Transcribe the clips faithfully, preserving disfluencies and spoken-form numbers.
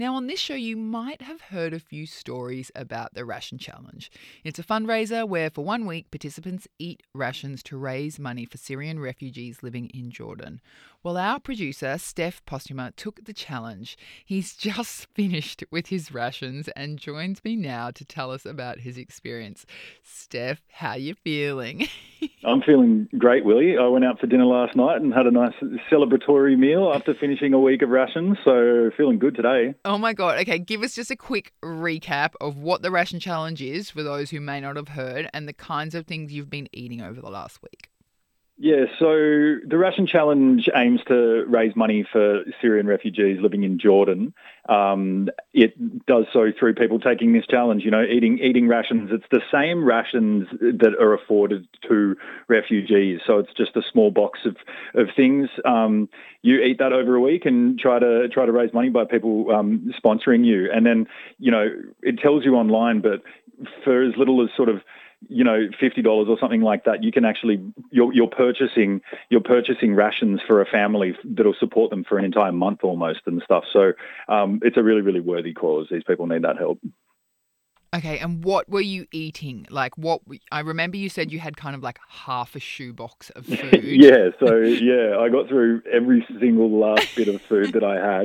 Now, on this show, you might have heard a few stories about the Ration Challenge. It's a fundraiser where, for one week, participants eat rations to raise money for Syrian refugees living in Jordan. Well, our producer, Steph Postuma, took the challenge. He's just finished with his rations and joins me now to tell us about his experience. Steph, how you feeling? I'm feeling great, Willie. I went out for dinner last night and had a nice celebratory meal after finishing a week of rations, so feeling good today. Oh my God. Okay, give us just a quick recap of what the Ration Challenge is for those who may not have heard and the kinds of things you've been eating over the last week. Yeah, so the Ration Challenge aims to raise money for Syrian refugees living in Jordan. Um, it does so through people taking this challenge, you know, eating eating rations. It's the same rations that are afforded to refugees. So it's just a small box of, of things. Um, you eat that over a week and try to try to raise money by people um, sponsoring you. And then, you know, it tells you online, but for as little as sort of you know, fifty dollars or something like that, you can actually, you're, you're purchasing, you're purchasing rations for a family that'll support them for an entire month almost and stuff. So um, it's a really, really worthy cause. These people need that help. Okay, and what were you eating? Like what, I remember you said you had kind of like half a shoebox of food. yeah, so yeah, I got through every single last bit of food that I had.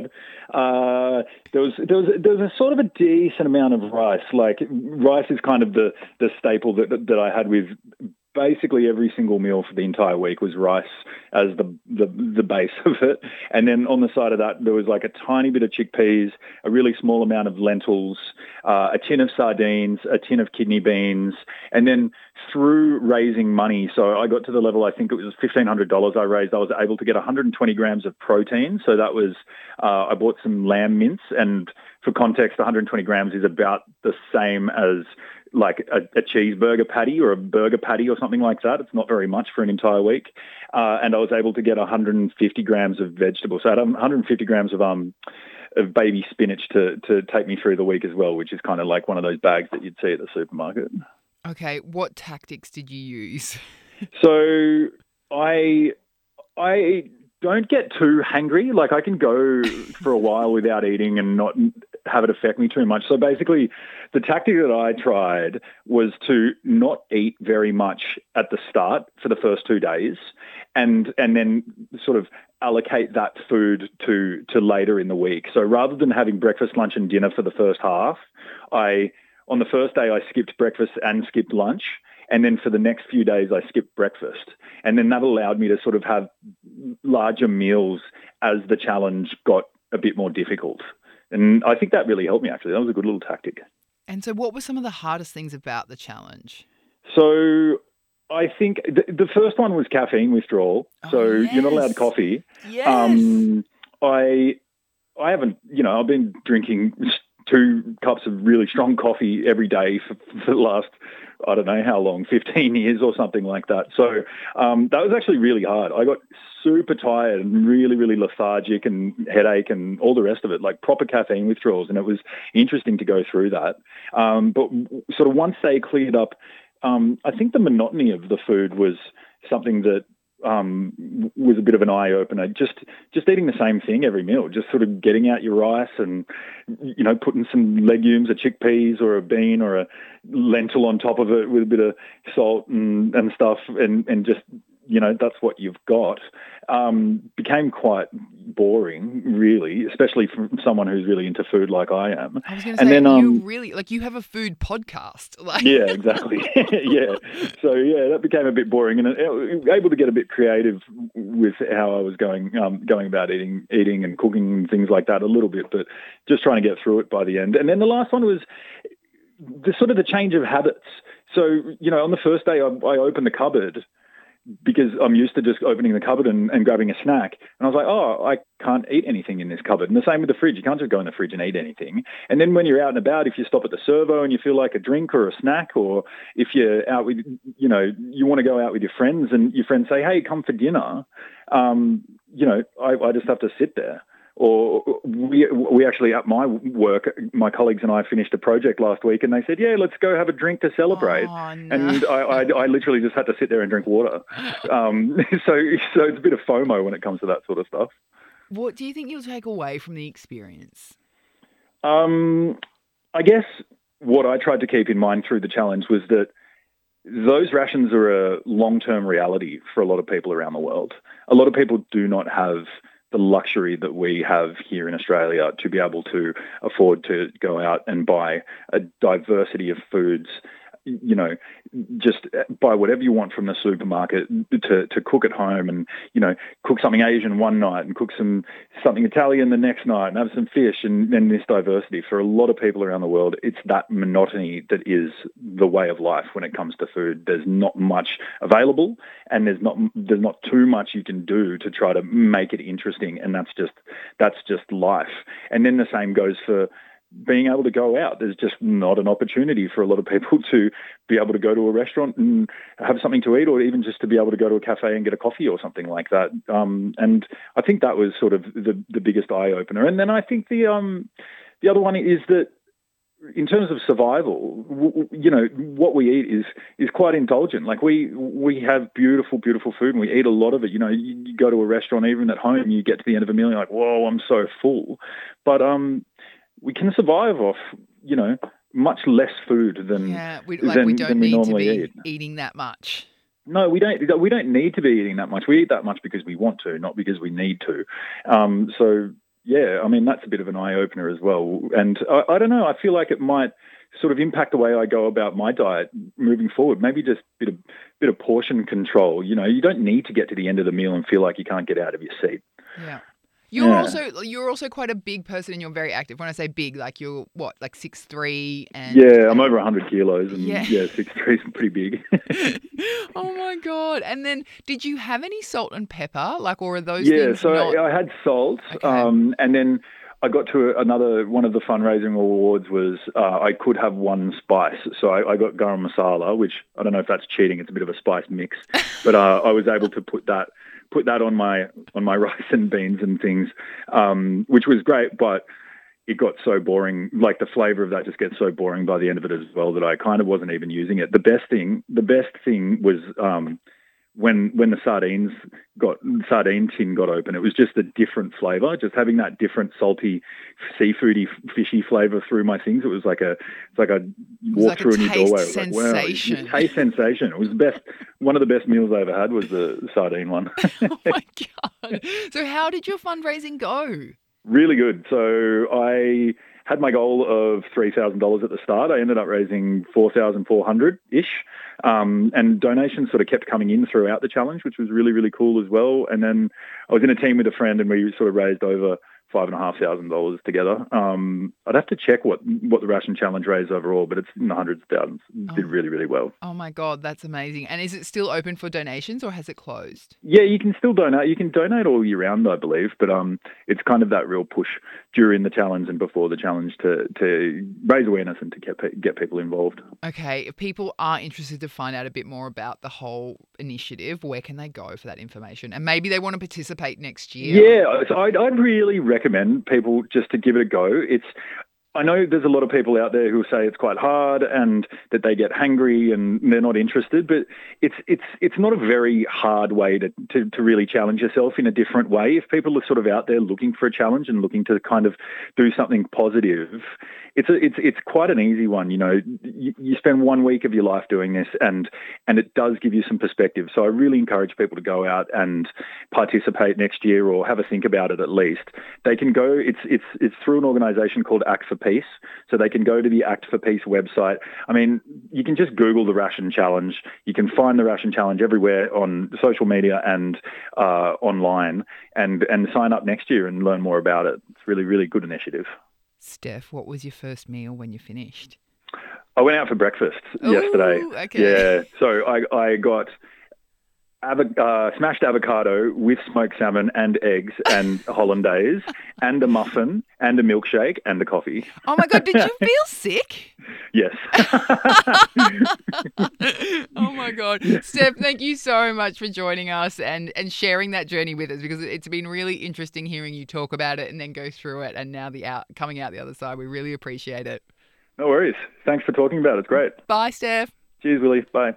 Uh, there was there was there was a sort of a decent amount of rice. Like rice is kind of the the staple that that I had with basically every single meal for the entire week was rice as the, the the base of it. And then on the side of that, there was like a tiny bit of chickpeas, a really small amount of lentils, uh, a tin of sardines, a tin of kidney beans. And then through raising money, so I got to the level, I think it was fifteen hundred dollars I raised, I was able to get one hundred twenty grams of protein. So that was, uh, I bought some lamb mince, and for context, one hundred twenty grams is about the same as like a, a cheeseburger patty or a burger patty or something like that. It's not very much for an entire week. Uh, and I was able to get one hundred fifty grams of vegetables. So I had one hundred fifty grams of um of baby spinach to, to take me through the week as well, which is kind of like one of those bags that you'd see at the supermarket. Okay, what tactics did you use? So I I don't get too hangry. Like I can go for a while without eating and not have it affect me too much. So basically the tactic that I tried was to not eat very much at the start for the first two days and and then sort of allocate that food to to later in the week. So rather than having breakfast, lunch and dinner for the first half, I on the first day I skipped breakfast and skipped lunch. And then for the next few days, I skipped breakfast. And then that allowed me to sort of have larger meals as the challenge got a bit more difficult. And I think that really helped me, actually. That was a good little tactic. And so what were some of the hardest things about the challenge? So I think the, the first one was caffeine withdrawal. Oh, so yes. You're not allowed coffee. Yes. Um, I, I haven't, you know, I've been drinking two cups of really strong coffee every day for, for the last, I don't know how long, fifteen years or something like that. So um, that was actually really hard. I got super tired and really, really lethargic and headache and all the rest of it, like proper caffeine withdrawals. And it was interesting to go through that. Um, but sort of once they cleared up, um, I think the monotony of the food was something that um, was a bit of an eye-opener. Just just eating the same thing every meal, just sort of getting out your rice and, you know, putting some legumes, a chickpeas or a bean or a lentil on top of it with a bit of salt and, and stuff and, and just, you know, that's what you've got, um, became quite boring, really, especially for someone who's really into food like I am. I was going to say, then, um, you really, like you have a food podcast. Like... Yeah, exactly. yeah. So, yeah, that became a bit boring and uh, able to get a bit creative with how I was going um, going about eating, eating and cooking and things like that a little bit, but just trying to get through it by the end. And then the last one was the sort of the change of habits. So, you know, on the first day I, I opened the cupboard because I'm used to just opening the cupboard and, and grabbing a snack. And I was like, oh, I can't eat anything in this cupboard. And the same with the fridge. You can't just go in the fridge and eat anything. And then when you're out and about, if you stop at the servo and you feel like a drink or a snack, or if you're out with, you know, you want to go out with your friends and your friends say, hey, come for dinner, um, you know, I, I just have to sit there. Or we we actually, at my work, my colleagues and I finished a project last week and they said, yeah, let's go have a drink to celebrate. Oh, no. And I, I, I literally just had to sit there and drink water. Um, so, so it's a bit of FOMO when it comes to that sort of stuff. What do you think you'll take away from the experience? Um, I guess what I tried to keep in mind through the challenge was that those rations are a long-term reality for a lot of people around the world. A lot of people do not have the luxury that we have here in Australia to be able to afford to go out and buy a diversity of foods, you know, just buy whatever you want from the supermarket to, to cook at home and, you know, cook something Asian one night and cook some something Italian the next night and have some fish and, and this diversity. For a lot of people around the world, it's that monotony that is the way of life when it comes to food. There's not much available and there's not there's not too much you can do to try to make it interesting, and that's just that's just life. And then the same goes for being able to go out. There's just not an opportunity for a lot of people to be able to go to a restaurant and have something to eat, or even just to be able to go to a cafe and get a coffee or something like that. Um, and I think that was sort of the, the biggest eye opener. And then I think the um, the other one is that in terms of survival, w- you know, what we eat is is quite indulgent. Like we we have beautiful, beautiful food, and we eat a lot of it. You know, you, you go to a restaurant, even at home, you get to the end of a meal, you're like, whoa, I'm so full. But um. we can survive off, you know, much less food than yeah, we, like than, we don't than we need to normally be eat. eating that much. No, we don't. We don't need to be eating that much. We eat that much because we want to, not because we need to. Um, so yeah, I mean that's a bit of an eye opener as well. And I, I don't know. I feel like it might sort of impact the way I go about my diet moving forward. Maybe just a bit of bit of portion control. You know, you don't need to get to the end of the meal and feel like you can't get out of your seat. Yeah. You're Yeah. also you're also quite a big person and you're very active. When I say big, like you're what, like six three and Yeah, I'm over one hundred kilos and Yeah. yeah, six three is pretty big. Oh my God. And then did you have any salt and pepper? Like, or are those Yeah, things so not? I had salt, Okay. um, and then I got to another one of the fundraising awards was uh, I could have one spice. So I, I got garam masala, which I don't know if that's cheating. It's a bit of a spice mix, but uh, I was able to put that put that on my on my rice and beans and things, um, which was great. But it got so boring. Like the flavor of that just gets so boring by the end of it as well that I kind of wasn't even using it. The best thing, the best thing was. Um, When when the sardines got sardine tin got open, it was just a different flavour. Just having that different salty, seafoody, fishy flavour through my things. It was like a it's like a walk like a through a new taste doorway. It was like, wow, sensation. it's taste sensation. It was the best. One of the best meals I ever had was the sardine one. Oh my God. So how did your fundraising go? Really good. So I had my goal of three thousand dollars at the start. I ended up raising four thousand four hundred dollars ish. Um, and donations sort of kept coming in throughout the challenge, which was really, really cool as well. And then I was in a team with a friend and we sort of raised over five and a half thousand dollars together. Um, I'd have to check what, what the ration challenge raised overall, but it's in the hundreds of thousands. It did Oh. really, really well. Oh my God, that's amazing. And is it still open for donations or has it closed? Yeah, you can still donate. You can donate all year round, I believe, but um, it's kind of that real push during the challenge and before the challenge to, to raise awareness and to get pe- get people involved. Okay, if people are interested to find out a bit more about the whole initiative, where can they go for that information? And maybe they want to participate next year. Yeah, so I'd, I'd really recommend people just to give it a go. It's I know there's a lot of people out there who say it's quite hard and that they get hangry and they're not interested, but it's it's it's not a very hard way to, to, to really challenge yourself in a different way. If people are sort of out there looking for a challenge and looking to kind of do something positive, it's a, it's it's quite an easy one. You know, you, you spend one week of your life doing this, and and it does give you some perspective. So I really encourage people to go out and participate next year or have a think about it at least. They can go. It's it's it's through an organisation called Act for Peace. So they can go to the Act for Peace website. I mean, you can just Google the Ration Challenge. You can find the Ration Challenge everywhere on social media and uh, online, and and sign up next year and learn more about it. It's really, really good initiative. Steph, what was your first meal when you finished? I went out for breakfast Ooh, yesterday. okay. Yeah, so I, I got avo- uh, smashed avocado with smoked salmon and eggs and hollandaise and a muffin and a milkshake and a coffee. Oh my God, did you feel sick? Yes. Oh my God. Steph, thank you so much for joining us and, and sharing that journey with us, because it's been really interesting hearing you talk about it and then go through it and now the out coming out the other side. We really appreciate it. No worries. Thanks for talking about it. It's great. Bye, Steph. Cheers, Willie. Bye.